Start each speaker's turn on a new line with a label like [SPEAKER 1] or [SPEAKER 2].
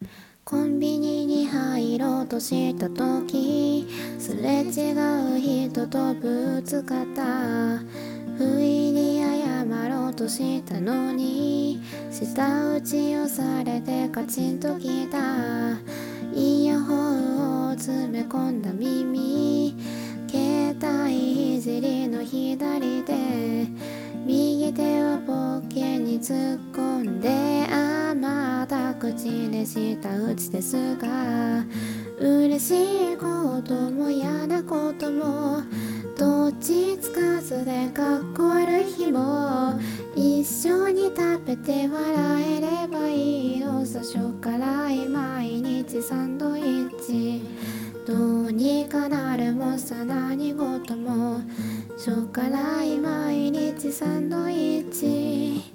[SPEAKER 1] コンビニに入ろうとした時、すれ違う人とぶつかった。不意に謝ろうとしたのに、舌打ちをされてカチンときた。イヤホンを詰め込んだ耳、携帯いじりの左手、右手をポッケに突っ込んで、また口で舌打ちですが、嬉しいことも嫌なこともどっちつかずでかっこ悪い日も、一緒に食べて笑えればいいのさ。しょっからい毎日サンドイッチ、どうにかなるもさ。何事もしょっからい毎日サンドイッチ。